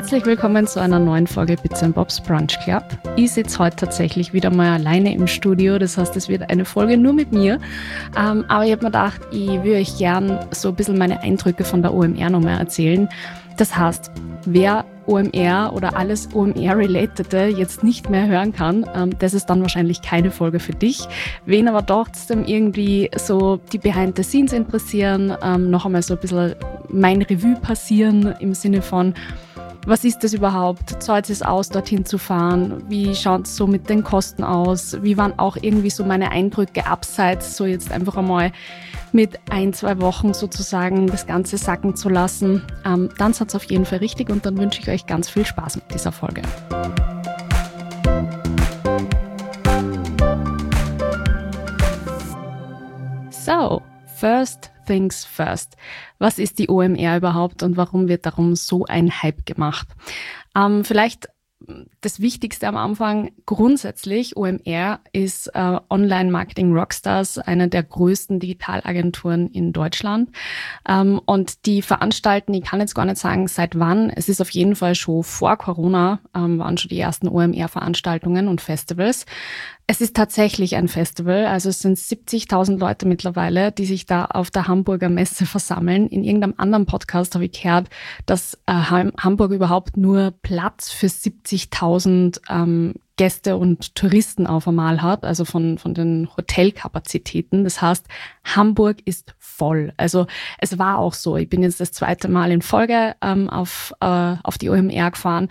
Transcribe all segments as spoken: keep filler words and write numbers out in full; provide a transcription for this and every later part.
Herzlich willkommen zu einer neuen Folge Bits and Bobs Brunch Club. Ich sitze heute tatsächlich wieder mal alleine im Studio, das heißt, es wird eine Folge nur mit mir. Ähm, aber ich habe mir gedacht, ich würde euch gern so ein bisschen meine Eindrücke von der O M R nochmal erzählen. Das heißt, wer O M R oder alles O M R-Relatete jetzt nicht mehr hören kann, ähm, das ist dann wahrscheinlich keine Folge für dich. Wen aber trotzdem irgendwie so die Behind the Scenes interessieren, ähm, noch einmal so ein bisschen mein Revue passieren im Sinne von, was ist das überhaupt? Zahlt es aus, dorthin zu fahren? Wie schaut es so mit den Kosten aus? Wie waren auch irgendwie so meine Eindrücke abseits, so jetzt einfach einmal mit ein, zwei Wochen sozusagen das Ganze sacken zu lassen? Ähm, dann seid es auf jeden Fall richtig und dann wünsche ich euch ganz viel Spaß mit dieser Folge. So, first things first. Was ist die O M R überhaupt und warum wird darum so ein Hype gemacht? Ähm, vielleicht das Wichtigste am Anfang, grundsätzlich, O M R ist äh, Online-Marketing Rockstars, eine der größten Digitalagenturen in Deutschland. Ähm, und die veranstalten, ich kann jetzt gar nicht sagen, seit wann, es ist auf jeden Fall schon vor Corona, ähm, waren schon die ersten O M R-Veranstaltungen und Festivals. Es ist tatsächlich ein Festival, also es sind siebzigtausend Leute mittlerweile, die sich da auf der Hamburger Messe versammeln. In irgendeinem anderen Podcast habe ich gehört, dass äh, Hamburg überhaupt nur Platz für siebzigtausend ähm, Gäste und Touristen auf einmal hat, also von, von den Hotelkapazitäten. Das heißt, Hamburg ist voll. Also es war auch so. Ich bin jetzt das zweite Mal in Folge ähm, auf, äh, auf die O M R gefahren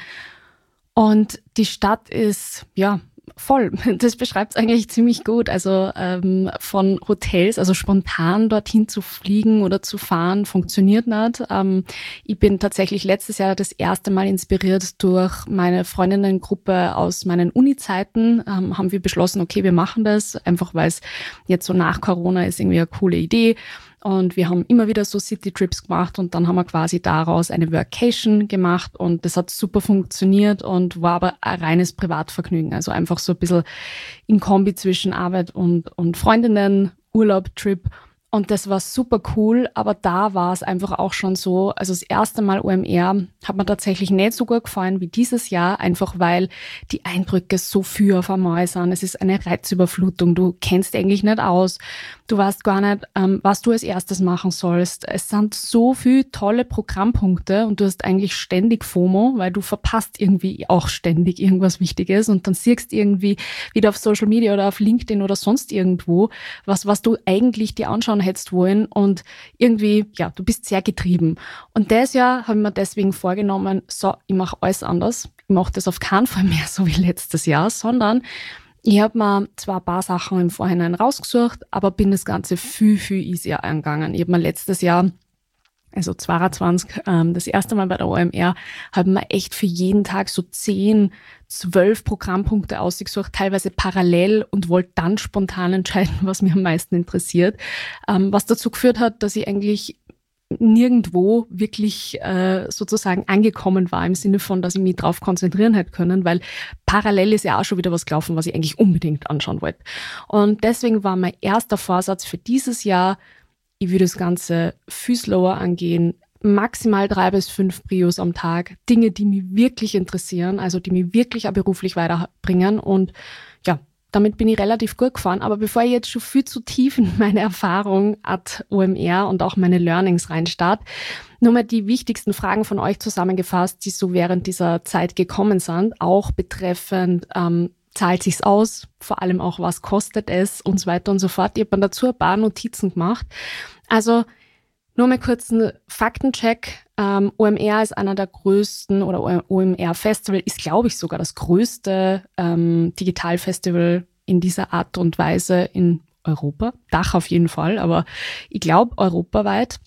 und die Stadt ist, ja, voll. Das beschreibt es eigentlich ziemlich gut. Also ähm, von Hotels, also spontan dorthin zu fliegen oder zu fahren, funktioniert nicht. Ähm, ich bin tatsächlich letztes Jahr das erste Mal inspiriert durch meine Freundinnengruppe aus meinen Uni-Zeiten. Ähm, haben wir beschlossen, okay, wir machen das, einfach weil es jetzt so nach Corona ist irgendwie eine coole Idee. Und wir haben immer wieder so City-Trips gemacht und dann haben wir quasi daraus eine Workation gemacht und das hat super funktioniert und war aber ein reines Privatvergnügen. Also einfach so ein bisschen in Kombi zwischen Arbeit und, und Freundinnen, Urlaub, Trip. Und das war super cool, aber da war es einfach auch schon so, also das erste Mal O M R hat mir tatsächlich nicht so gut gefallen wie dieses Jahr, einfach weil die Eindrücke so viel auf einmal sind. Es ist eine Reizüberflutung, du kennst eigentlich nicht aus, du weißt gar nicht, ähm, was du als erstes machen sollst. Es sind so viele tolle Programmpunkte und du hast eigentlich ständig FOMO, weil du verpasst irgendwie auch ständig irgendwas Wichtiges und dann siehst irgendwie wieder auf Social Media oder auf LinkedIn oder sonst irgendwo, was, was du eigentlich dir anschauen hättest wollen und irgendwie, ja, du bist sehr getrieben. Und das Jahr habe ich mir deswegen vorgenommen, so, ich mache alles anders. Ich mache das auf keinen Fall mehr so wie letztes Jahr, sondern ich habe mir zwar ein paar Sachen im Vorhinein rausgesucht, aber bin das Ganze viel, viel easier angegangen. Ich habe mir letztes Jahr, also zweiundzwanzig, ähm, das erste Mal bei der O M R, habe mir echt für jeden Tag so zehn, zwölf Programmpunkte ausgesucht, teilweise parallel und wollte dann spontan entscheiden, was mich am meisten interessiert. Ähm, was dazu geführt hat, dass ich eigentlich nirgendwo wirklich äh, sozusagen angekommen war, im Sinne von, dass ich mich drauf konzentrieren hätte können, weil parallel ist ja auch schon wieder was gelaufen, was ich eigentlich unbedingt anschauen wollte. Und deswegen war mein erster Vorsatz für dieses Jahr, ich würde das Ganze viel slower angehen, maximal drei bis fünf Prios am Tag, Dinge, die mich wirklich interessieren, also die mich wirklich auch beruflich weiterbringen und ja, damit bin ich relativ gut gefahren, aber bevor ich jetzt schon viel zu tief in meine Erfahrung at O M R und auch meine Learnings reinstarte, nur mal die wichtigsten Fragen von euch zusammengefasst, die so während dieser Zeit gekommen sind, auch betreffend, ähm, zahlt sich's aus, vor allem auch, was kostet es und so weiter und so fort. Ich habe mir dazu ein paar Notizen gemacht. Also nur mal kurz einen Faktencheck. Ähm, O M R ist einer der größten, oder O M R Festival ist, glaube ich, sogar das größte ähm, Digitalfestival in dieser Art und Weise in Europa. Dach auf jeden Fall, aber ich glaube europaweit.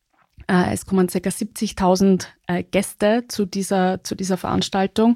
Äh, es kommen ca. siebzigtausend äh, Gäste zu dieser, zu dieser Veranstaltung.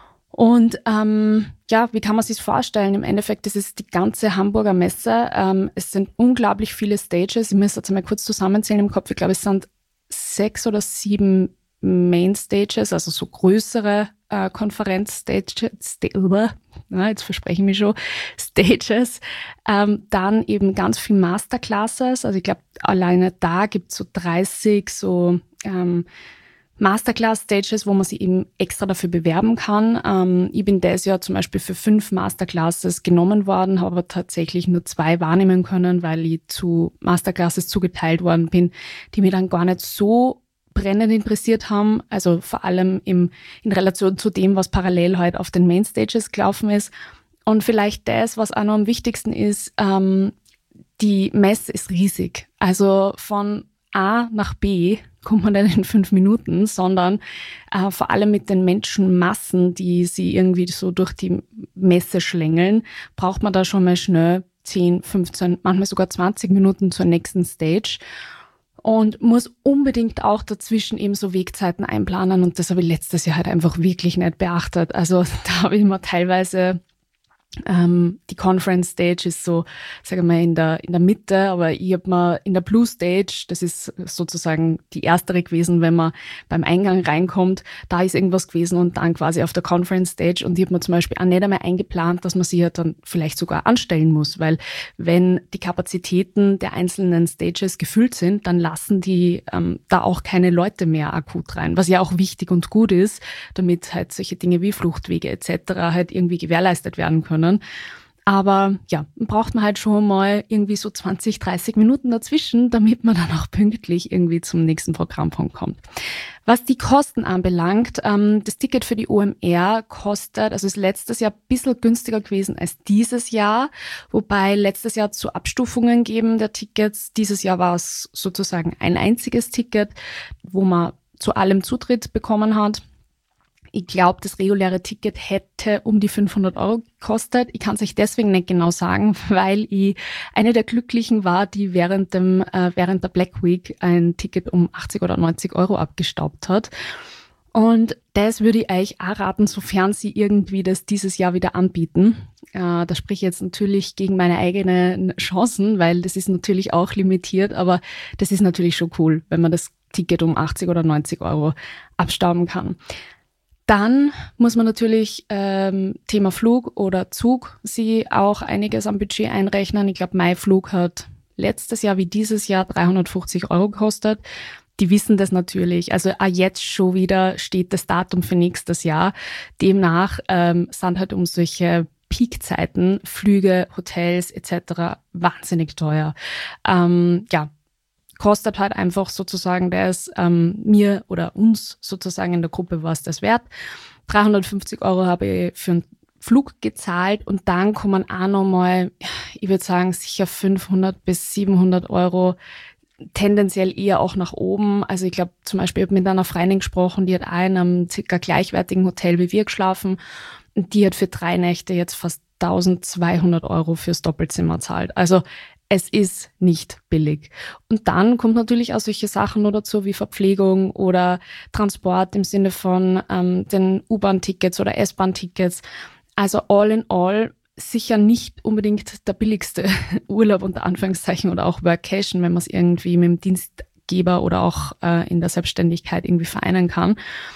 Und ähm, ja, wie kann man sich das vorstellen? Im Endeffekt ist es die ganze Hamburger Messe. Ähm, es sind unglaublich viele Stages. Ich muss jetzt mal kurz zusammenzählen im Kopf. Ich glaube, es sind sechs oder sieben Main-Stages, also so größere äh, Konferenz-Stages. Sta- ja, jetzt verspreche ich mich schon. Stages. Ähm, dann eben ganz viel Masterclasses. Also ich glaube, alleine da gibt es so dreißig so... Ähm, Masterclass-Stages, wo man sich eben extra dafür bewerben kann. Ähm, ich bin dieses Jahr zum Beispiel für fünf Masterclasses genommen worden, habe aber tatsächlich nur zwei wahrnehmen können, weil ich zu Masterclasses zugeteilt worden bin, die mich dann gar nicht so brennend interessiert haben. Also vor allem im, in Relation zu dem, was parallel halt auf den Mainstages gelaufen ist. Und vielleicht das, was auch noch am wichtigsten ist, ähm, die Messe ist riesig. Also von A nach B kommt man dann in fünf Minuten, sondern äh, vor allem mit den Menschenmassen, die sie irgendwie so durch die Messe schlängeln, braucht man da schon mal schnell zehn, fünfzehn, manchmal sogar zwanzig Minuten zur nächsten Stage und muss unbedingt auch dazwischen eben so Wegzeiten einplanen und das habe ich letztes Jahr halt einfach wirklich nicht beachtet. Also da habe ich mir teilweise Ähm, die Conference Stage ist so, sagen wir mal, in der, in der Mitte, aber ich habe mir in der Blue Stage, das ist sozusagen die erstere gewesen, wenn man beim Eingang reinkommt, da ist irgendwas gewesen und dann quasi auf der Conference Stage und ich habe mir zum Beispiel auch nicht einmal eingeplant, dass man sich ja dann vielleicht sogar anstellen muss, weil wenn die Kapazitäten der einzelnen Stages gefüllt sind, dann lassen die ähm, da auch keine Leute mehr akut rein, was ja auch wichtig und gut ist, damit halt solche Dinge wie Fluchtwege et cetera halt irgendwie gewährleistet werden können. Aber ja, braucht man halt schon mal irgendwie so zwanzig, dreißig Minuten dazwischen, damit man dann auch pünktlich irgendwie zum nächsten Programmpunkt kommt. Was die Kosten anbelangt, ähm, das Ticket für die O M R kostet, also ist letztes Jahr ein bisschen günstiger gewesen als dieses Jahr, wobei letztes Jahr zu Abstufungen geben der Tickets. Dieses Jahr war es sozusagen ein einziges Ticket, wo man zu allem Zutritt bekommen hat. Ich glaube, das reguläre Ticket hätte um die fünfhundert Euro gekostet. Ich kann es euch deswegen nicht genau sagen, weil ich eine der Glücklichen war, die während dem äh, während der Black Week ein Ticket um achtzig oder neunzig Euro abgestaubt hat. Und das würde ich euch auch raten, sofern sie irgendwie das dieses Jahr wieder anbieten. Äh, da spreche ich jetzt natürlich gegen meine eigenen Chancen, weil das ist natürlich auch limitiert, aber das ist natürlich schon cool, wenn man das Ticket um achtzig oder neunzig Euro abstauben kann. Dann muss man natürlich ähm, Thema Flug oder Zug sie auch einiges am Budget einrechnen. Ich glaube, mein Flug hat letztes Jahr wie dieses Jahr dreihundertfünfzig Euro gekostet. Die wissen das natürlich. Also auch jetzt schon wieder steht das Datum für nächstes Jahr. Demnach ähm, sind halt um solche Peakzeiten Flüge, Hotels et cetera wahnsinnig teuer. Ähm, ja. Kostet halt einfach sozusagen das ähm, mir oder uns sozusagen in der Gruppe war es das wert. dreihundertfünfzig Euro habe ich für einen Flug gezahlt und dann kommen auch nochmal, ich würde sagen, sicher fünfhundert bis siebenhundert Euro tendenziell eher auch nach oben. Also ich glaube zum Beispiel, ich habe mit einer Freundin gesprochen, die hat auch in einem circa gleichwertigen Hotel wie wir geschlafen und die hat für drei Nächte jetzt fast eintausendzweihundert Euro fürs Doppelzimmer zahlt. Also es ist nicht billig. Und dann kommt natürlich auch solche Sachen nur dazu wie Verpflegung oder Transport im Sinne von ähm, den U-Bahn-Tickets oder S-Bahn-Tickets. Also all in all sicher nicht unbedingt der billigste Urlaub unter Anführungszeichen oder auch Workation, wenn man es irgendwie mit dem Dienstgeber oder auch äh, in der Selbstständigkeit irgendwie vereinen kann.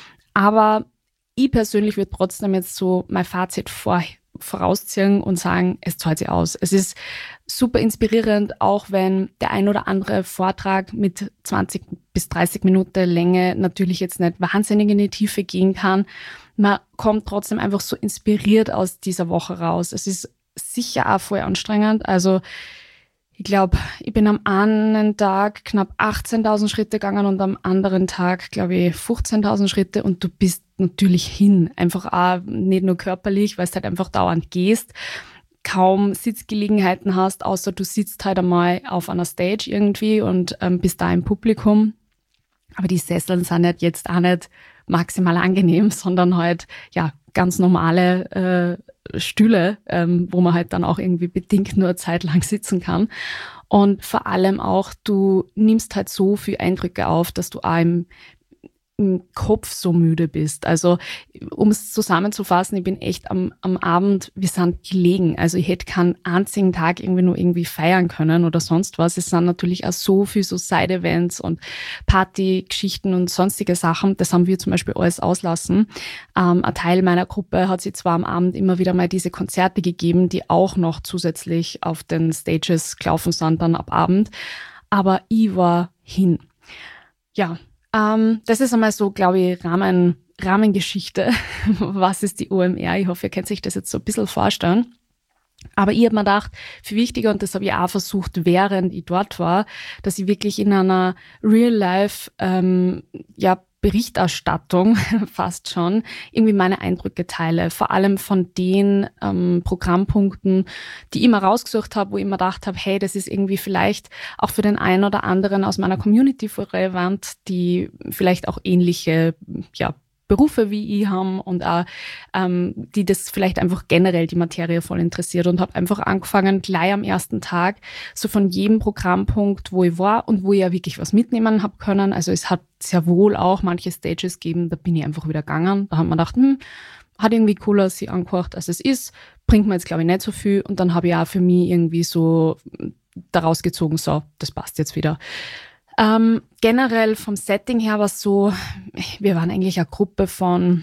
Aber ich persönlich würde trotzdem jetzt so mein Fazit vor vorausziehen und sagen, es zahlt sich aus. Es ist super inspirierend, auch wenn der ein oder andere Vortrag mit zwanzig bis dreißig Minuten Länge natürlich jetzt nicht wahnsinnig in die Tiefe gehen kann. Man kommt trotzdem einfach so inspiriert aus dieser Woche raus. Es ist sicher auch voll anstrengend. Also ich glaube, ich bin am einen Tag knapp achtzehntausend Schritte gegangen und am anderen Tag, glaube ich, fünfzehntausend Schritte und du bist natürlich hin. Einfach auch nicht nur körperlich, weil du halt einfach dauernd gehst, kaum Sitzgelegenheiten hast, außer du sitzt halt einmal auf einer Stage irgendwie und ähm, bist da im Publikum. Aber die Sesseln sind halt jetzt auch nicht maximal angenehm, sondern halt, ja, ganz normale äh, Stühle, ähm, wo man halt dann auch irgendwie bedingt nur eine Zeit lang sitzen kann. Und vor allem auch, du nimmst halt so viel Eindrücke auf, dass du auch im, im Kopf so müde bist. Also um es zusammenzufassen, ich bin echt am, am Abend, wir sind gelegen. Also ich hätte keinen einzigen Tag irgendwie nur irgendwie feiern können oder sonst was. Es sind natürlich auch so viel so Side-Events und Partygeschichten und sonstige Sachen. Das haben wir zum Beispiel alles auslassen. Ähm, ein Teil meiner Gruppe hat sich zwar am Abend immer wieder mal diese Konzerte gegeben, die auch noch zusätzlich auf den Stages gelaufen sind dann ab Abend. Aber ich war hin. Ja, Ähm, das ist einmal so, glaube ich, Rahmen, Rahmengeschichte. Was ist die O M R? Ich hoffe, ihr könnt sich das jetzt so ein bisschen vorstellen. Aber ich habe mir gedacht, viel wichtiger, und das habe ich auch versucht, während ich dort war, dass ich wirklich in einer Real-Life, ähm, ja, Berichterstattung fast schon irgendwie meine Eindrücke teile. Vor allem von den ähm, Programmpunkten, die ich immer rausgesucht habe, wo ich immer gedacht habe, hey, das ist irgendwie vielleicht auch für den einen oder anderen aus meiner Community relevant, die vielleicht auch ähnliche, ja, Berufe wie ich haben und auch, ähm, die das vielleicht einfach generell die Materie voll interessiert, und habe einfach angefangen, gleich am ersten Tag so von jedem Programmpunkt, wo ich war und wo ich ja wirklich was mitnehmen habe können. Also es hat sehr wohl auch manche Stages gegeben, da bin ich einfach wieder gegangen. Da hat man gedacht, hm, hat irgendwie cooler sich angehört, als es ist, bringt mir jetzt glaube ich nicht so viel, und dann habe ich auch für mich irgendwie so daraus gezogen, so, das passt jetzt wieder. Ähm, generell vom Setting her war es so, wir waren eigentlich eine Gruppe von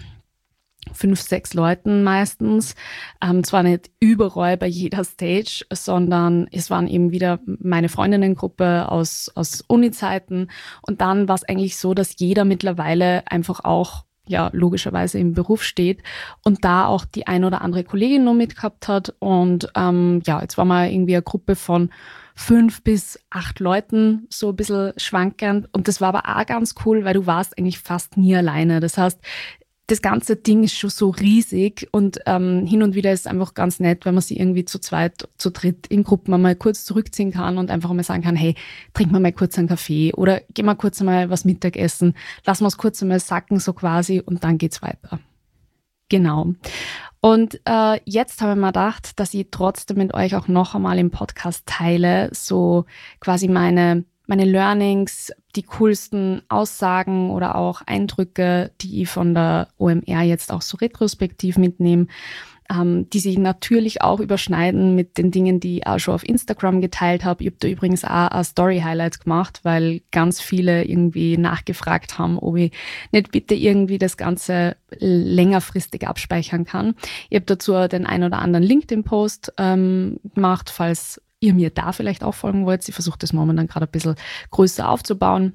fünf, sechs Leuten meistens. Ähm, zwar nicht überall bei jeder Stage, sondern es waren eben wieder meine Freundinnengruppe aus, aus Uni-Zeiten. Und dann war es eigentlich so, dass jeder mittlerweile einfach auch, ja, logischerweise im Beruf steht und da auch die ein oder andere Kollegin noch mitgehabt hat. Und ähm, ja, jetzt waren wir irgendwie eine Gruppe von fünf bis acht Leuten, so ein bisschen schwankend. Und das war aber auch ganz cool, weil du warst eigentlich fast nie alleine. Das heißt, das ganze Ding ist schon so riesig, und ähm, hin und wieder ist es einfach ganz nett, wenn man sich irgendwie zu zweit, zu dritt in Gruppen einmal kurz zurückziehen kann und einfach mal sagen kann, hey, trink mal mal kurz einen Kaffee oder geh mal kurz einmal was Mittagessen, lass mal es kurz einmal sacken so quasi, und dann geht's weiter. Genau. Und äh, jetzt habe ich mir gedacht, dass ich trotzdem mit euch auch noch einmal im Podcast teile, so quasi meine meine Learnings, die coolsten Aussagen oder auch Eindrücke, die ich von der O M R jetzt auch so retrospektiv mitnehme, ähm, die sich natürlich auch überschneiden mit den Dingen, die ich auch schon auf Instagram geteilt habe. Ich habe da übrigens auch ein Story-Highlight gemacht, weil ganz viele irgendwie nachgefragt haben, ob ich nicht bitte irgendwie das Ganze längerfristig abspeichern kann. Ich habe dazu den ein oder anderen LinkedIn-Post ähm, gemacht, falls ihr mir da vielleicht auch folgen wollt. Ich versuche das momentan gerade ein bisschen größer aufzubauen.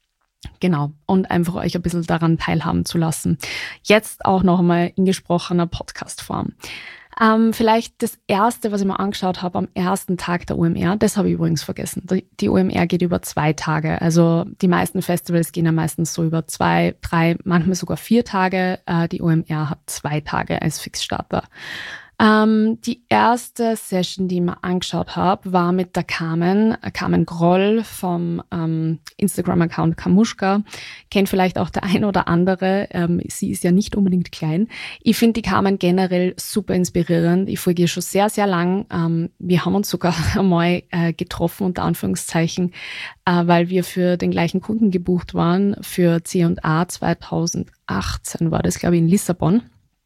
Genau. Und einfach euch ein bisschen daran teilhaben zu lassen. Jetzt auch noch einmal in gesprochener Podcast-Form. Ähm, vielleicht das Erste, was ich mir angeschaut habe am ersten Tag der O M R, das habe ich übrigens vergessen. Die, die O M R geht über zwei Tage. Also die meisten Festivals gehen ja meistens so über zwei, drei, manchmal sogar vier Tage. Äh, die O M R hat zwei Tage als Fixstarter. Ähm, die erste Session, die ich mir angeschaut habe, war mit der Carmen, Carmen Groll vom ähm, Instagram-Account Kamuschka. Kennt vielleicht auch der ein oder andere. Ähm, sie ist ja nicht unbedingt klein. Ich finde die Carmen generell super inspirierend. Ich folge ihr schon sehr, sehr lang. Ähm, wir haben uns sogar einmal äh, getroffen, unter Anführungszeichen, äh, weil wir für den gleichen Kunden gebucht waren. Für C und A zweitausendachtzehn war das, glaube ich, in Lissabon,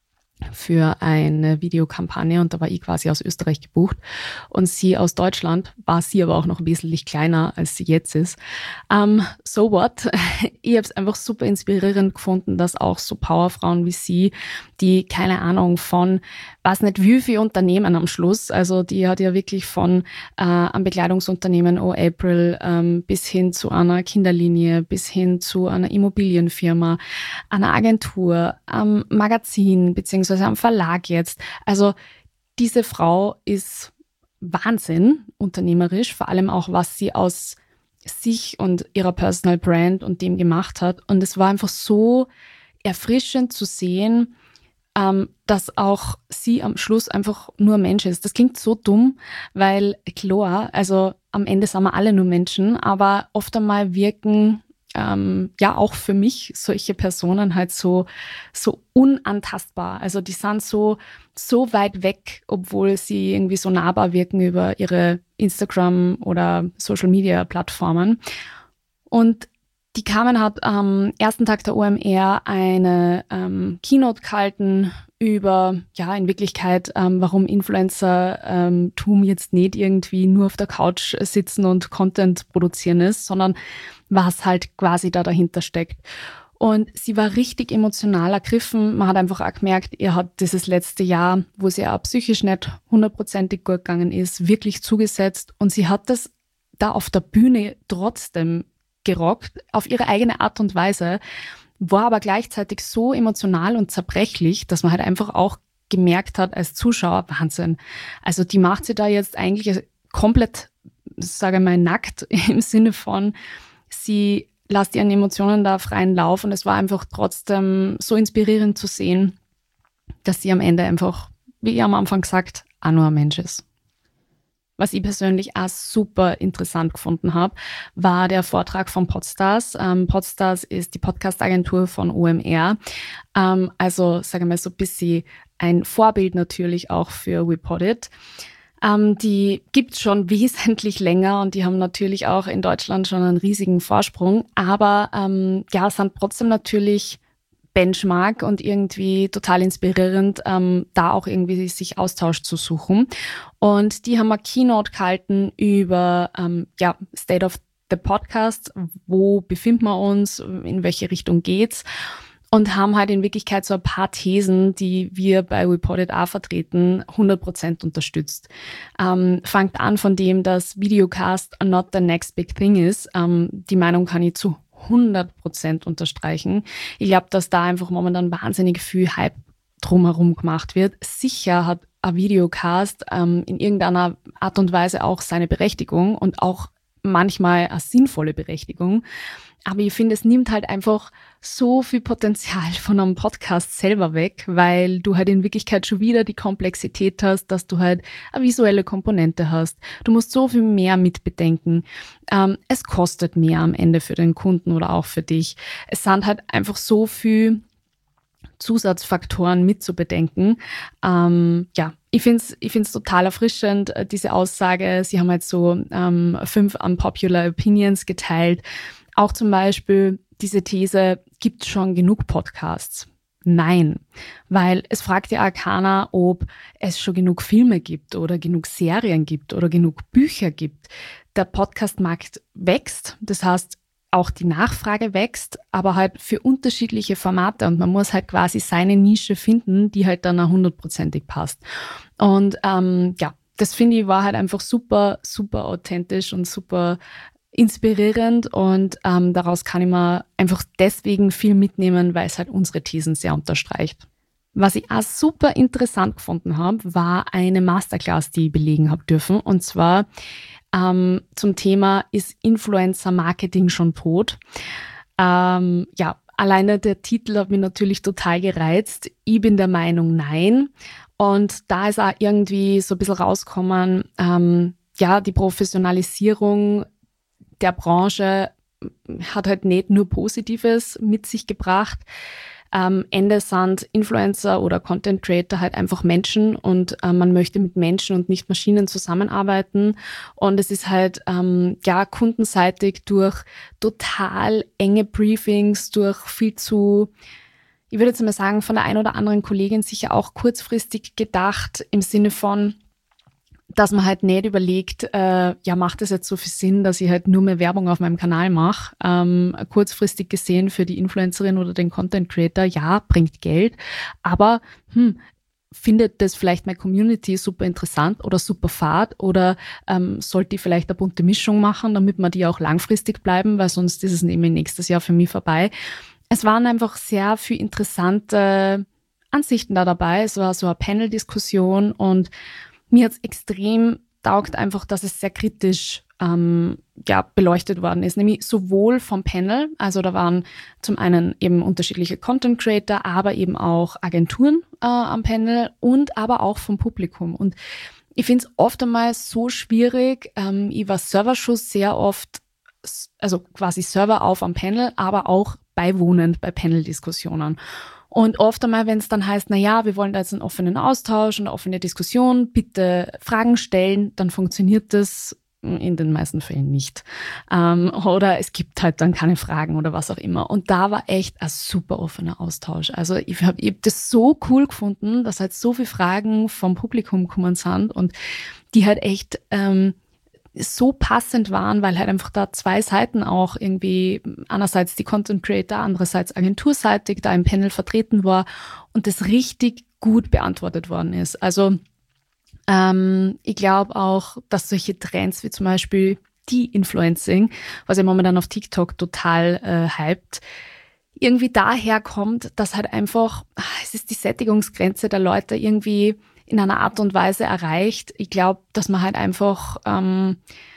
für eine Videokampagne, und da war ich quasi aus Österreich gebucht und sie aus Deutschland, war sie aber auch noch wesentlich kleiner, als sie jetzt ist. Um, so what? Ich habe es einfach super inspirierend gefunden, dass auch so Powerfrauen wie sie, die, keine Ahnung, von, weiß nicht wie viele Unternehmen am Schluss, also die hat ja wirklich von äh, einem Bekleidungsunternehmen Oh April ähm, bis hin zu einer Kinderlinie, bis hin zu einer Immobilienfirma, einer Agentur, einem Magazin, beziehungsweise am Verlag jetzt. Also diese Frau ist Wahnsinn unternehmerisch, vor allem auch, was sie aus sich und ihrer Personal Brand und dem gemacht hat. Und es war einfach so erfrischend zu sehen, ähm, dass auch sie am Schluss einfach nur Mensch ist. Das klingt so dumm, weil klar, also am Ende sind wir alle nur Menschen, aber oft einmal wirken Ähm, ja auch für mich solche Personen halt so so unantastbar. Also die sind so so weit weg, obwohl sie irgendwie so nahbar wirken über ihre Instagram- oder Social-Media-Plattformen. Und die Carmen hat am ersten Tag der O M R eine ähm, Keynote gehalten über, ja, in Wirklichkeit, ähm, warum Influencer-Tum ähm, jetzt nicht irgendwie nur auf der Couch sitzen und Content produzieren ist, sondern was halt quasi da dahinter steckt. Und sie war richtig emotional ergriffen. Man hat einfach auch gemerkt, ihr hat dieses letzte Jahr, wo sie auch psychisch nicht hundertprozentig gut gegangen ist, wirklich zugesetzt. Und sie hat das da auf der Bühne trotzdem gerockt auf ihre eigene Art und Weise, war aber gleichzeitig so emotional und zerbrechlich, dass man halt einfach auch gemerkt hat als Zuschauer, Wahnsinn. Also die macht sie da jetzt eigentlich komplett, sage ich mal, nackt im Sinne von, sie lässt ihren Emotionen da freien Lauf und es war einfach trotzdem so inspirierend zu sehen, dass sie am Ende einfach, wie ich am Anfang gesagt, auch nur ein Mensch ist. Was ich persönlich auch super interessant gefunden habe, war der Vortrag von Podstars. Ähm, Podstars ist die Podcast-Agentur von O M R. Ähm, also, sagen wir mal, so ein bisschen ein Vorbild natürlich auch für WePoddit. Ähm, die gibt's schon wesentlich länger und die haben natürlich auch in Deutschland schon einen riesigen Vorsprung. Aber ähm, ja, sind trotzdem natürlich Benchmark und irgendwie total inspirierend, ähm, da auch irgendwie sich Austausch zu suchen. Und die haben eine Keynote gehalten über ähm, ja, State of the Podcast, wo befinden wir uns, in welche Richtung geht's und haben halt in Wirklichkeit so ein paar Thesen, die wir bei WePoddit auch vertreten, hundert Prozent unterstützt. Ähm, fangt an von dem, dass Videocast not the next big thing ist. Ähm, die Meinung kann ich zu hundert Prozent unterstreichen. Ich glaube, dass da einfach momentan wahnsinnig viel Hype drumherum gemacht wird. Sicher hat ein Videocast ähm, in irgendeiner Art und Weise auch seine Berechtigung und auch manchmal eine sinnvolle Berechtigung. Aber ich finde, es nimmt halt einfach so viel Potenzial von einem Podcast selber weg, weil du halt in Wirklichkeit schon wieder die Komplexität hast, dass du halt eine visuelle Komponente hast. Du musst so viel mehr mitbedenken. Ähm, es kostet mehr am Ende für den Kunden oder auch für dich. Es sind halt einfach so viel Zusatzfaktoren mitzubedenken. Ähm, ja, ich finde es ich find's total erfrischend, diese Aussage. Sie haben halt so ähm, fünf unpopular Opinions geteilt. Auch zum Beispiel diese These, gibt es schon genug Podcasts? Nein, weil es fragt ja auch keiner, ob es schon genug Filme gibt oder genug Serien gibt oder genug Bücher gibt. Der Podcastmarkt wächst, das heißt, auch die Nachfrage wächst, aber halt für unterschiedliche Formate und man muss halt quasi seine Nische finden, die halt dann auch hundertprozentig passt. Und ähm, ja, das finde ich war halt einfach super, super authentisch und super inspirierend und ähm, daraus kann ich mir einfach deswegen viel mitnehmen, weil es halt unsere Thesen sehr unterstreicht. Was ich auch super interessant gefunden habe, war eine Masterclass, die ich belegen habe dürfen und zwar ähm, zum Thema ist Influencer-Marketing schon tot? Ähm, ja, alleine der Titel hat mich natürlich total gereizt. Ich bin der Meinung, nein. Und da ist auch irgendwie so ein bisschen rausgekommen, ähm, ja, die Professionalisierung der Branche hat halt nicht nur Positives mit sich gebracht. Am Ende sind Influencer oder Content Creator halt einfach Menschen und äh, man möchte mit Menschen und nicht Maschinen zusammenarbeiten. Und es ist halt ähm, ja kundenseitig durch total enge Briefings, durch viel zu, ich würde jetzt mal sagen, von der einen oder anderen Kollegin sicher auch kurzfristig gedacht im Sinne von, dass man halt nicht überlegt, äh, ja, macht es jetzt so viel Sinn, dass ich halt nur mehr Werbung auf meinem Kanal mache. Ähm, kurzfristig gesehen für die Influencerin oder den Content Creator, ja, bringt Geld, aber hm, findet das vielleicht meine Community super interessant oder super fad oder ähm, sollte ich vielleicht eine bunte Mischung machen, damit wir die auch langfristig bleiben, weil sonst ist es nämlich nächstes Jahr für mich vorbei. Es waren einfach sehr viele interessante Ansichten da dabei. Es war so eine Panel-Diskussion und mir hat's extrem taugt einfach, dass es sehr kritisch ähm, ja, beleuchtet worden ist, nämlich sowohl vom Panel, also da waren zum einen eben unterschiedliche Content Creator, aber eben auch Agenturen äh, am Panel und aber auch vom Publikum. Und ich finde es oft einmal so schwierig, ähm, ich war Serverschuss sehr oft, also quasi Server auf am Panel, aber auch beiwohnend bei Panel-Diskussionen. Und oft einmal, wenn es dann heißt, na ja, wir wollen da jetzt einen offenen Austausch und eine offene Diskussion, bitte Fragen stellen, dann funktioniert das in den meisten Fällen nicht. Ähm, oder es gibt halt dann keine Fragen oder was auch immer. Und da war echt ein super offener Austausch. Also ich habe hab das so cool gefunden, dass halt so viele Fragen vom Publikum gekommen sind und die halt echt ähm, so passend waren, weil halt einfach da zwei Seiten auch irgendwie, einerseits die Content Creator, andererseits agenturseitig da im Panel vertreten war und das richtig gut beantwortet worden ist. Also ähm, ich glaube auch, dass solche Trends wie zum Beispiel De-Influencing, was ja momentan auf TikTok total äh, hypt, irgendwie daher kommt, dass halt einfach, es ist die Sättigungsgrenze der Leute irgendwie in einer Art und Weise erreicht. Ich glaube, dass man halt einfach, ähm,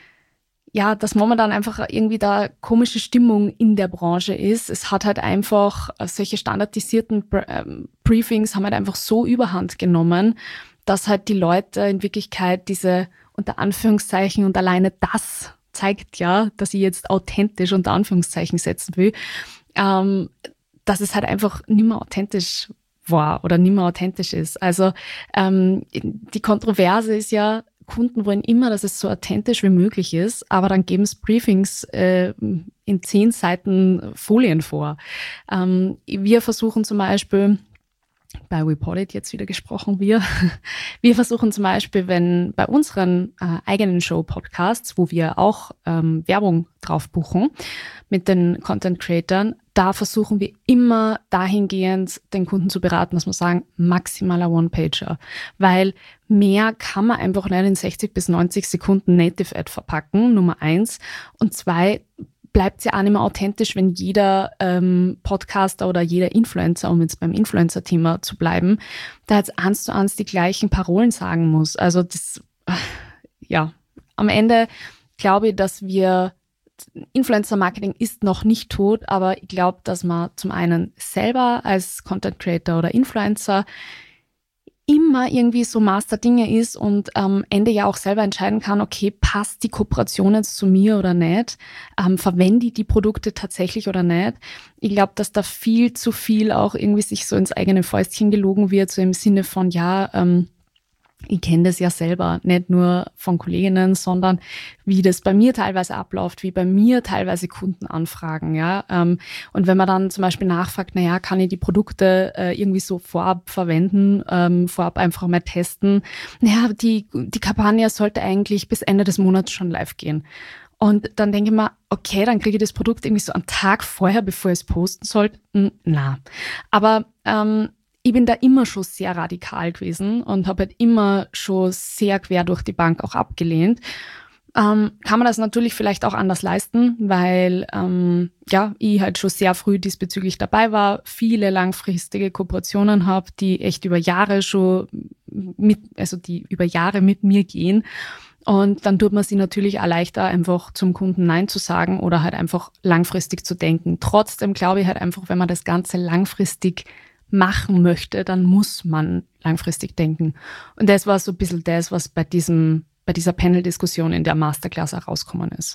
ja, dass momentan einfach irgendwie da komische Stimmung in der Branche ist. Es hat halt einfach, solche standardisierten Briefings haben halt einfach so überhand genommen, dass halt die Leute in Wirklichkeit diese unter Anführungszeichen und alleine das zeigt ja, dass ich jetzt authentisch unter Anführungszeichen setzen will, ähm, dass es halt einfach nicht mehr authentisch war oder nicht mehr authentisch ist. Also ähm, die Kontroverse ist ja, Kunden wollen immer, dass es so authentisch wie möglich ist, aber dann geben es Briefings äh, in zehn Seiten Folien vor. Ähm, wir versuchen zum Beispiel, bei WePoddit jetzt wieder gesprochen, wir. Wir versuchen zum Beispiel, wenn bei unseren äh, eigenen Show-Podcasts, wo wir auch ähm, Werbung drauf buchen mit den Content-Creatern, da versuchen wir immer dahingehend den Kunden zu beraten, dass wir sagen, maximaler One-Pager. Weil mehr kann man einfach nicht in sechzig bis neunzig Sekunden Native-Ad verpacken, Nummer eins. Und zwei, bleibt es ja auch nicht mehr authentisch, wenn jeder ähm, Podcaster oder jeder Influencer, um jetzt beim Influencer-Thema zu bleiben, da jetzt eins zu eins die gleichen Parolen sagen muss. Also das, äh, ja, am Ende glaube ich, dass wir, Influencer-Marketing ist noch nicht tot, aber ich glaube, dass man zum einen selber als Content-Creator oder Influencer immer irgendwie so Master-Dinge ist und am Ende ja auch selber entscheiden kann, okay, passt die Kooperation jetzt zu mir oder nicht? Ähm, verwende ich die Produkte tatsächlich oder nicht? Ich glaube, dass da viel zu viel auch irgendwie sich so ins eigene Fäustchen gelogen wird, so im Sinne von, ja, ähm, ich kenne das ja selber, nicht nur von Kolleginnen, sondern wie das bei mir teilweise abläuft, wie bei mir teilweise Kunden anfragen, ja. Und wenn man dann zum Beispiel nachfragt, naja, kann ich die Produkte irgendwie so vorab verwenden, vorab einfach mal testen? Naja, die, die Kampagne sollte eigentlich bis Ende des Monats schon live gehen. Und dann denke ich mir, okay, dann kriege ich das Produkt irgendwie so einen Tag vorher, bevor ich es posten sollte. Na, aber ähm, ich bin da immer schon sehr radikal gewesen und habe halt immer schon sehr quer durch die Bank auch abgelehnt. Ähm, kann man das natürlich vielleicht auch anders leisten, weil ähm, ja ich halt schon sehr früh diesbezüglich dabei war, viele langfristige Kooperationen habe, die echt über Jahre schon mit, also die über Jahre mit mir gehen. Und dann tut man sich natürlich auch leichter, einfach zum Kunden Nein zu sagen oder halt einfach langfristig zu denken. Trotzdem glaube ich halt einfach, wenn man das Ganze langfristig machen möchte, dann muss man langfristig denken. Und das war so ein bisschen das, was bei diesem, bei dieser Panel-Diskussion in der Masterclass herausgekommen ist.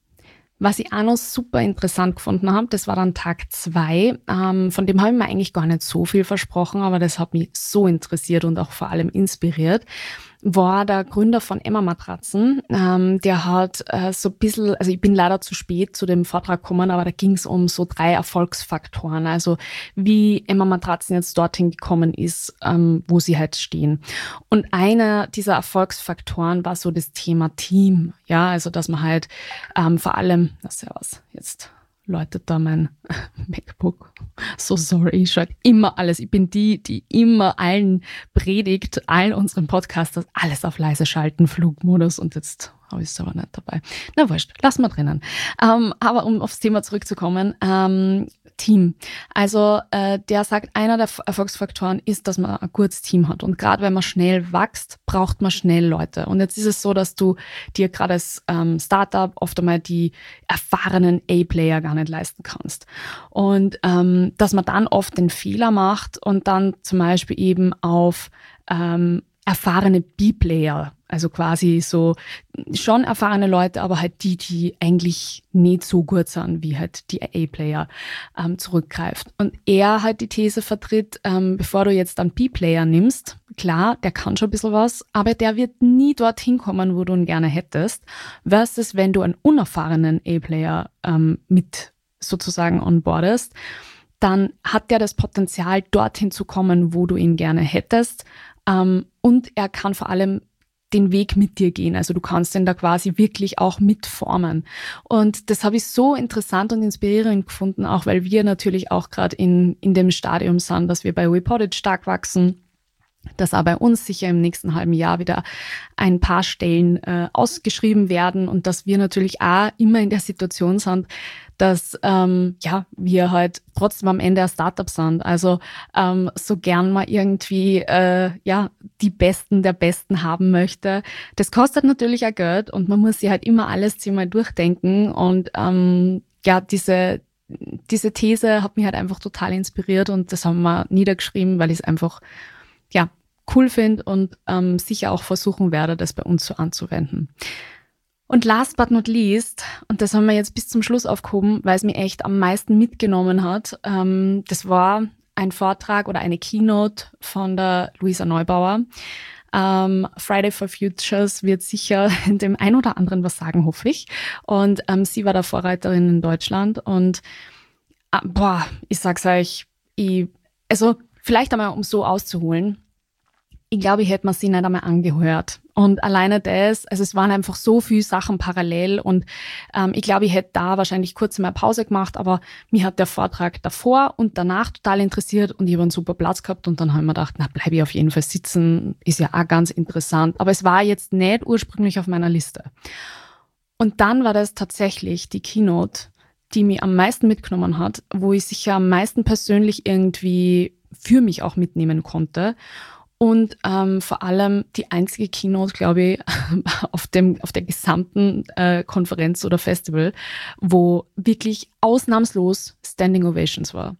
Was ich auch noch super interessant gefunden habe, das war dann Tag zwei. Ähm, von dem habe ich mir eigentlich gar nicht so viel versprochen, aber das hat mich so interessiert und auch vor allem inspiriert. War der Gründer von Emma Matratzen. Ähm, der hat äh, so ein bisschen, also ich bin leider zu spät zu dem Vortrag gekommen, aber da ging es um so drei Erfolgsfaktoren, also wie Emma Matratzen jetzt dorthin gekommen ist, ähm, wo sie halt stehen. Und einer dieser Erfolgsfaktoren war so das Thema Team, ja, also dass man halt ähm, vor allem, na servus, jetzt läutet da mein MacBook. So sorry, ich schaue immer alles. Ich bin die, die immer allen predigt, allen unseren Podcasters, alles auf leise schalten, Flugmodus und jetzt habe ich es aber nicht dabei. Na wurscht, lassen wir drinnen. Ähm, aber um aufs Thema zurückzukommen, ähm, Team. Also äh, der sagt, einer der Erfolgsfaktoren ist, dass man ein gutes Team hat. Und gerade wenn man schnell wächst, braucht man schnell Leute. Und jetzt ist es so, dass du dir gerade als ähm, Startup oft einmal die erfahrenen A-Player gar nicht leisten kannst. Und ähm, dass man dann oft den Fehler macht und dann zum Beispiel eben auf ähm, erfahrene B-Player, also quasi so schon erfahrene Leute, aber halt die, die eigentlich nicht so gut sind, wie halt die A-Player ähm, zurückgreift. Und er halt die These vertritt, ähm, bevor du jetzt einen B-Player nimmst, klar, der kann schon ein bisschen was, aber der wird nie dorthin kommen, wo du ihn gerne hättest, versus wenn du einen unerfahrenen A-Player ähm, mit sozusagen onboardest, dann hat der das Potenzial, dorthin zu kommen, wo du ihn gerne hättest. Um, und er kann vor allem den Weg mit dir gehen. Also du kannst den da quasi wirklich auch mitformen. Und das habe ich so interessant und inspirierend gefunden, auch weil wir natürlich auch gerade in, in dem Stadium sind, dass wir bei WePoddit stark wachsen. dass auch bei uns sicher im nächsten halben Jahr wieder ein paar Stellen äh, ausgeschrieben werden und dass wir natürlich auch immer in der Situation sind, dass ähm, ja wir halt trotzdem am Ende ein Startup sind. Also ähm, so gern man irgendwie äh, ja die Besten der Besten haben möchte. Das kostet natürlich auch Geld und man muss sich halt immer alles zehnmal durchdenken. Und ähm, ja, diese diese These hat mich halt einfach total inspiriert und das haben wir niedergeschrieben, weil ich es einfach ja, cool finde und ähm, sicher auch versuchen werde, das bei uns so anzuwenden. Und last but not least, und das haben wir jetzt bis zum Schluss aufgehoben, weil es mir echt am meisten mitgenommen hat, ähm, das war ein Vortrag oder eine Keynote von der Luisa Neubauer. Ähm, Friday for Futures wird sicher dem ein oder anderen was sagen, hoffe ich. Und ähm, sie war da Vorreiterin in Deutschland und äh, boah, ich sag's euch, ich, also vielleicht einmal, um so auszuholen, ich glaube, ich hätte mir sie nicht einmal angehört. Und alleine das, also es waren einfach so viele Sachen parallel und ähm, ich glaube, ich hätte da wahrscheinlich kurz mal Pause gemacht, aber mich hat der Vortrag davor und danach total interessiert und ich habe einen super Platz gehabt und dann habe ich mir gedacht, na, bleibe ich auf jeden Fall sitzen, ist ja auch ganz interessant. Aber es war jetzt nicht ursprünglich auf meiner Liste. Und dann war das tatsächlich die Keynote, die mich am meisten mitgenommen hat, wo ich sicher am meisten persönlich irgendwie für mich auch mitnehmen konnte. Und ähm, vor allem die einzige Keynote, glaube ich, auf dem auf der gesamten äh, Konferenz oder Festival, wo wirklich ausnahmslos Standing Ovations war.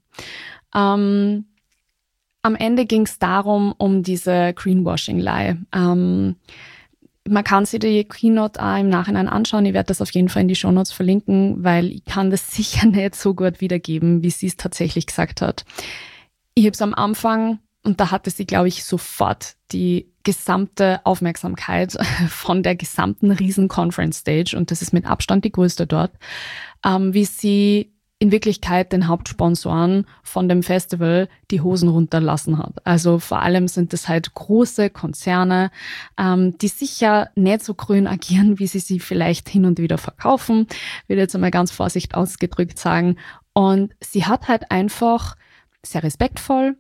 Ähm, am Ende ging es darum, um diese Greenwashing-Lie. Ähm, man kann sich die Keynote auch im Nachhinein anschauen. Ich werde das auf jeden Fall in die Shownotes verlinken, weil ich kann das sicher nicht so gut wiedergeben, wie sie es tatsächlich gesagt hat. Ich habe es am Anfang... Und da hatte sie, glaube ich, sofort die gesamte Aufmerksamkeit von der gesamten riesen Conference Stage. Und das ist mit Abstand die größte dort, ähm, wie sie in Wirklichkeit den Hauptsponsoren von dem Festival die Hosen runterlassen hat. Also vor allem sind es halt große Konzerne, ähm, die sicher nicht so grün agieren, wie sie sie vielleicht hin und wieder verkaufen. Ich will jetzt einmal ganz vorsichtig ausgedrückt sagen. Und sie hat halt einfach sehr respektvoll,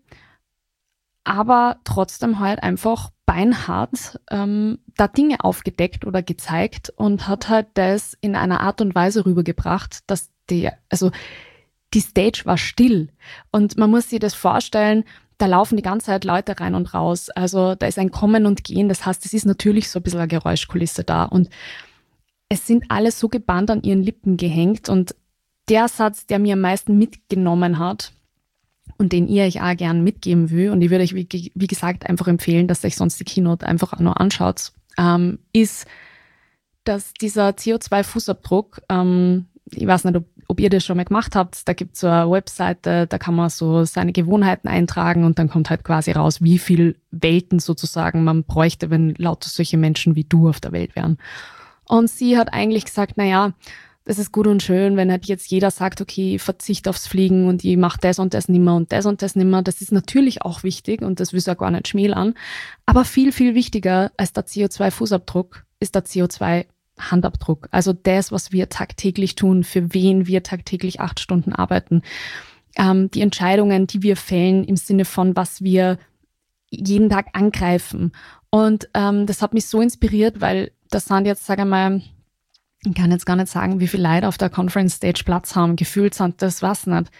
aber trotzdem halt einfach beinhart ähm, da Dinge aufgedeckt oder gezeigt und hat halt das in einer Art und Weise rübergebracht, dass die, also die Stage war still und man muss sich das vorstellen, da laufen die ganze Zeit Leute rein und raus, also da ist ein Kommen und Gehen, das heißt, es ist natürlich so ein bisschen eine Geräuschkulisse da und es sind alle so gebannt an ihren Lippen gehängt und der Satz, der mir am meisten mitgenommen hat, und den ihr euch auch gern mitgeben will, und ich würde euch, wie, wie gesagt, einfach empfehlen, dass ihr euch sonst die Keynote einfach auch noch anschaut, ähm, ist, dass dieser C O zwei Fußabdruck, ähm, ich weiß nicht, ob, ob ihr das schon mal gemacht habt, da gibt es so eine Webseite, da kann man so seine Gewohnheiten eintragen und dann kommt halt quasi raus, wie viel Welten sozusagen man bräuchte, wenn lauter solche Menschen wie du auf der Welt wären. Und sie hat eigentlich gesagt, naja, das ist gut und schön, wenn halt jetzt jeder sagt, okay, ich verzichte aufs Fliegen und ich mache das und das nimmer und das und das nimmer. Das ist natürlich auch wichtig und das will sie auch gar nicht schmälern. Aber viel, viel wichtiger als der C O zwei Fußabdruck ist der C O zwei Handabdruck. Also das, was wir tagtäglich tun, für wen wir tagtäglich acht Stunden arbeiten. Ähm, die Entscheidungen, die wir fällen im Sinne von, was wir jeden Tag angreifen. Und ähm, das hat mich so inspiriert, weil das sind jetzt, sage ich mal, ich kann jetzt gar nicht sagen, wie viele Leute auf der Conference Stage Platz haben. Gefühlt sind das, was nicht,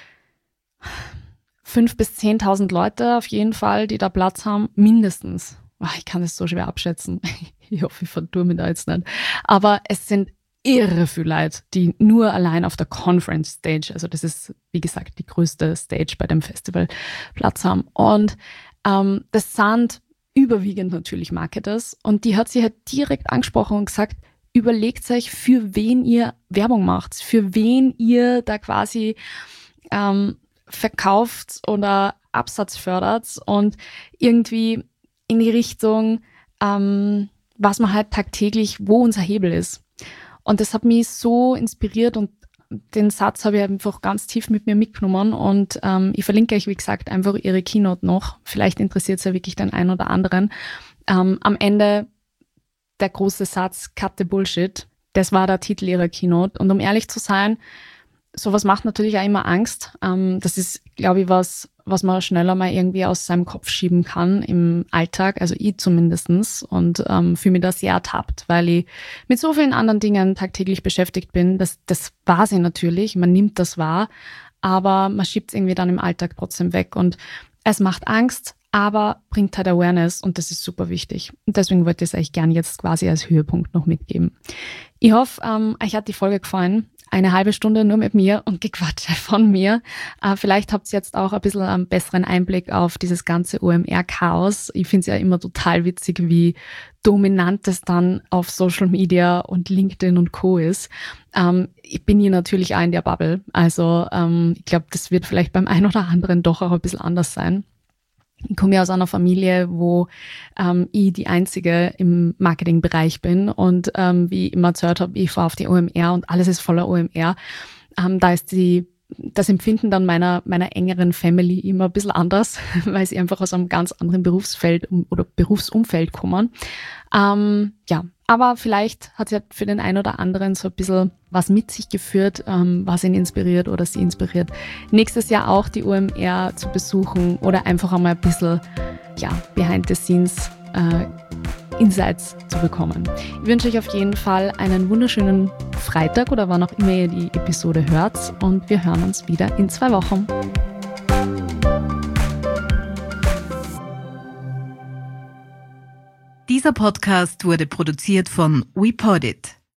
fünf bis zehntausend Leute auf jeden Fall, die da Platz haben, mindestens. Ich kann das so schwer abschätzen. Ich hoffe, ich vertue mich da jetzt nicht. Aber es sind irre viele Leute, die nur allein auf der Conference Stage, also das ist, wie gesagt, die größte Stage bei dem Festival, Platz haben. Und ähm, das sind überwiegend natürlich Marketers. Und die hat sie halt direkt angesprochen und gesagt, überlegt euch, für wen ihr Werbung macht, für wen ihr da quasi ähm, verkauft oder Absatz fördert und irgendwie in die Richtung, ähm, was man halt tagtäglich, wo unser Hebel ist. Und das hat mich so inspiriert und den Satz habe ich einfach ganz tief mit mir mitgenommen und ähm, ich verlinke euch, wie gesagt, einfach ihre Keynote noch. Vielleicht interessiert es ja wirklich den einen oder anderen. Ähm, am Ende der große Satz, cut the bullshit, das war der Titel ihrer Keynote. Und um ehrlich zu sein, sowas macht natürlich auch immer Angst. Ähm, das ist, glaube ich, was, was man schneller mal irgendwie aus seinem Kopf schieben kann im Alltag, also ich zumindestens, und ähm, fühle mich da sehr ertappt, weil ich mit so vielen anderen Dingen tagtäglich beschäftigt bin. Das, das war sie natürlich, man nimmt das wahr, aber man schiebt es irgendwie dann im Alltag trotzdem weg und es macht Angst, aber bringt halt Awareness und das ist super wichtig. Und deswegen wollte ich es euch gerne jetzt quasi als Höhepunkt noch mitgeben. Ich hoffe, ähm, euch hat die Folge gefallen. Eine halbe Stunde nur mit mir und Gequatsche von mir. Äh, vielleicht habt ihr jetzt auch ein bisschen einen besseren Einblick auf dieses ganze O M R-Chaos. Ich finde es ja immer total witzig, wie dominant es dann auf Social Media und LinkedIn und Co. ist. Ähm, ich bin hier natürlich auch in der Bubble. Also ähm, ich glaube, das wird vielleicht beim einen oder anderen doch auch ein bisschen anders sein. Ich komme ja aus einer Familie, wo ähm, ich die Einzige im Marketingbereich bin und ähm, wie ich immer erzählt habe, ich fahre auf die O M R und alles ist voller O M R. Ähm, da ist die, das Empfinden dann meiner, meiner engeren Family immer ein bisschen anders, weil sie einfach aus einem ganz anderen Berufsfeld oder Berufsumfeld kommen. Ähm, ja, aber vielleicht hat es ja für den einen oder anderen so ein bisschen was mit sich geführt, ähm, was ihn inspiriert oder sie inspiriert, nächstes Jahr auch die O M R zu besuchen oder einfach einmal ein bisschen, ja, behind the scenes äh, Insights zu bekommen. Ich wünsche euch auf jeden Fall einen wunderschönen Freitag oder wann auch immer ihr die Episode hört und wir hören uns wieder in zwei Wochen. Dieser Podcast wurde produziert von WePodit.